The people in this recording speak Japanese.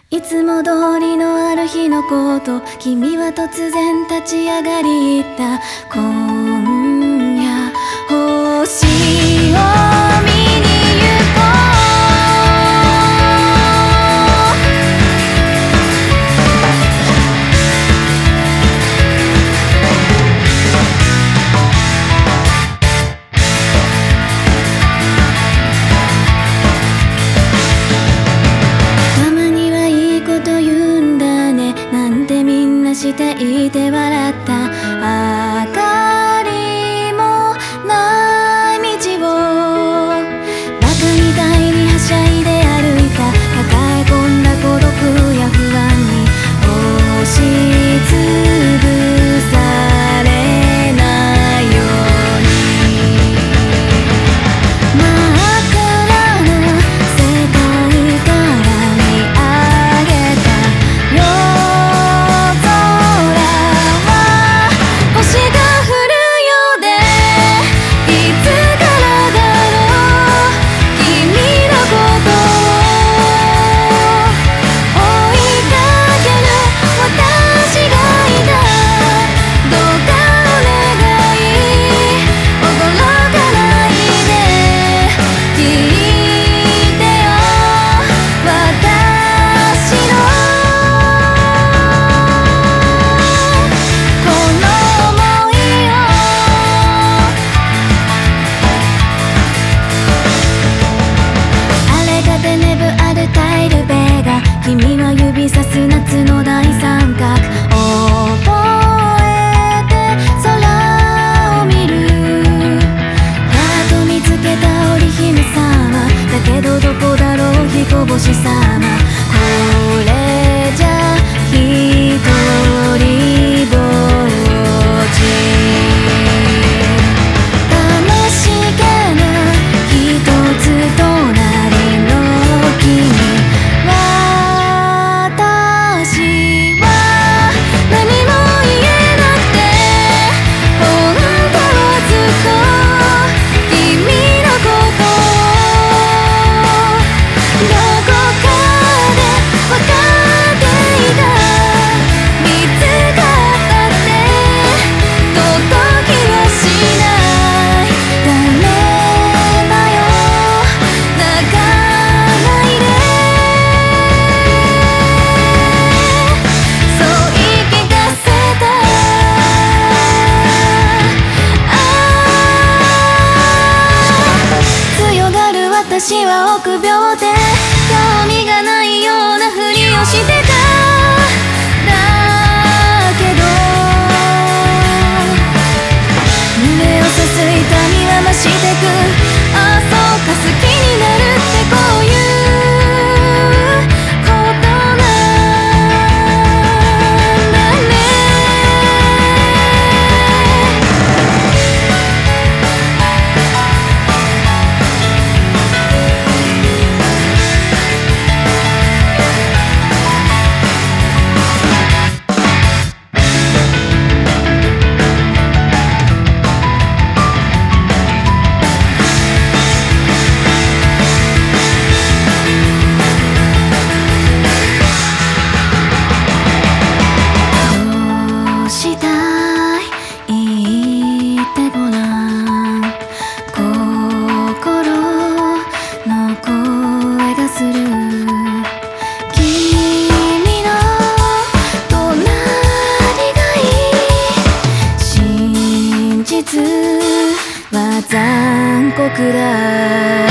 いつも通りのある日のこと、君は突然立ち上がり言った。今夜星を見に行こう。たまにはいいこと言うんだねなんてみんなしていて笑った。明かりもない道をバカみたいにはしゃいで歩いた。抱え込んだ孤独や不安に押しつぶされないように真っ暗な世界から見上げた夜空は星が降るようでいつからだろう君のことを追いかける私がいた。どうかお願い驚かないで聞いてよ私のこの想いを。荒れかてねぶあるタイルベが君は指さす夏の大三角覚えて空を見る。やっと見つけた織姫様だけどどこだろう彦星様。これじゃ一人ぼっち楽しげな一つ隣の君。私は何も言えなくて本当はずっと君のことをどこかで分かっていた。見つかったって届きはしない。ダメだよ泣かないでそう言い聞かせた。強がる私は臆病で興味がないようなふりをしてた。だけど胸をさす痛みは増してく。ああそうか好きになるってこういうことなんだね。どうしたい言ってごらん。心の声がする。君の隣がいい。真実は残酷だ。